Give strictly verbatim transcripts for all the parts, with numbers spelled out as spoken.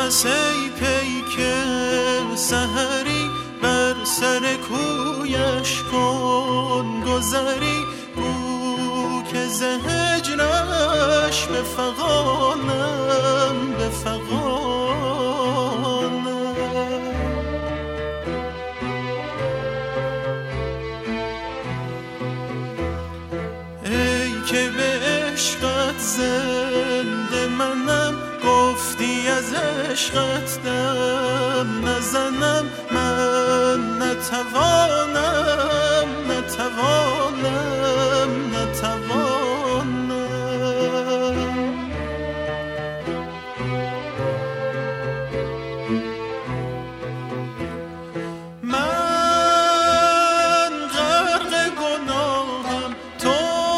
نفس ای پیک سحری بر سر کویش کن گذری، گو که ز هجرش بفغانم بفغانم. ای که به عشقت زنده منم، گفتی از عشقت دم نزنم، من نتوانم نتوانم نتوانم. من غرق گناهم، تو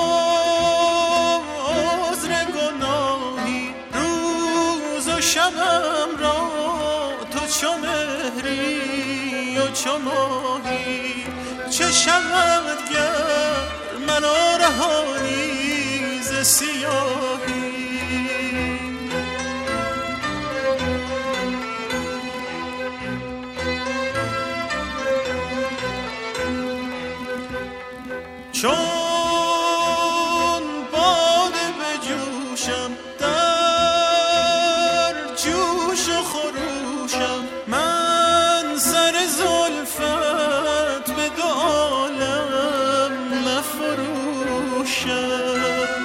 عذر گناهی، روز و شبم را تو چو مهری و چو ماهی. چه شود گر مرا رهانی ز سیاهی. چون باده به جوشم، در جوش و خروشم، من سر زلفت به دو عالم نفروشم.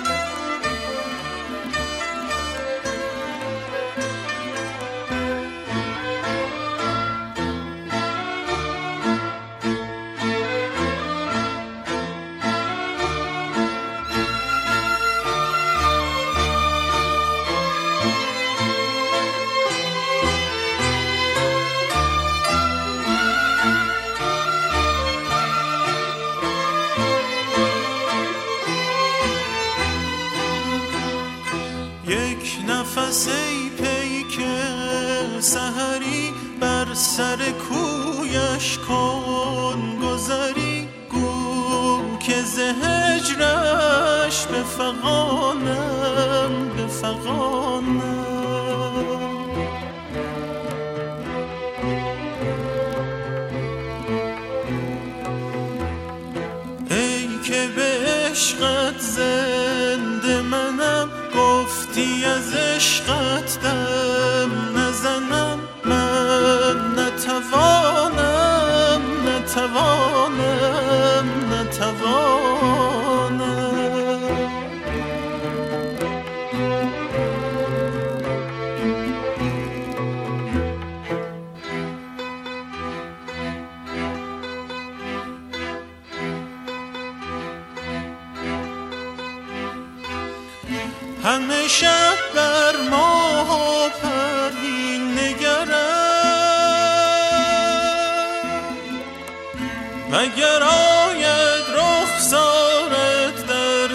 یک نفس ای پیک سحری بر سر کویش کن گذری، گو که ز هجرش بفغانم بفغانم. ای که به عشقت زنده منم، گفتی از عشقت دم نزنم، من نتوانم نتوانم نتوانم. همه شب بر ماه و پروین نگرم، مگر آید رخسارت در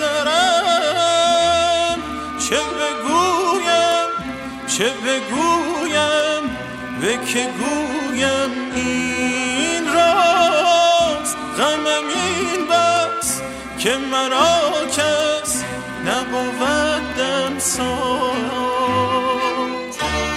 نظرم. چه بگویم چه بگویم به که گویم این راست، غمم این بس که مرا کس نبودم ساز.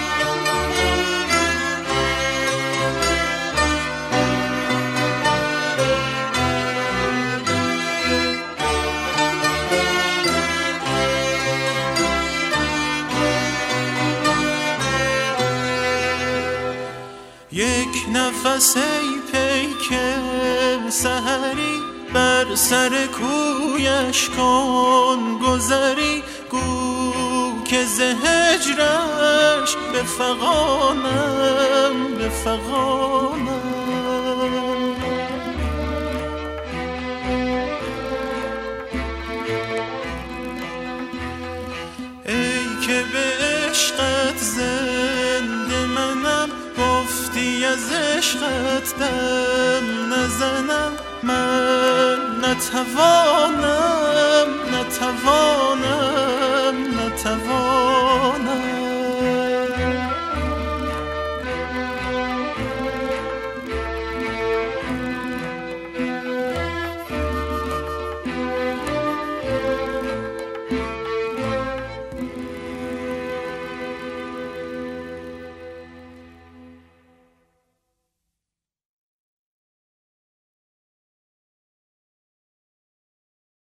یک نفس ای پیک سحری بر سر کویش کن گذری، گو که ز هجرش بفغانم بفغانم. ای که به عشقت زنده منم، گفتی از عشقت دم نزنم، من نتوانم نتوانم نتوانم.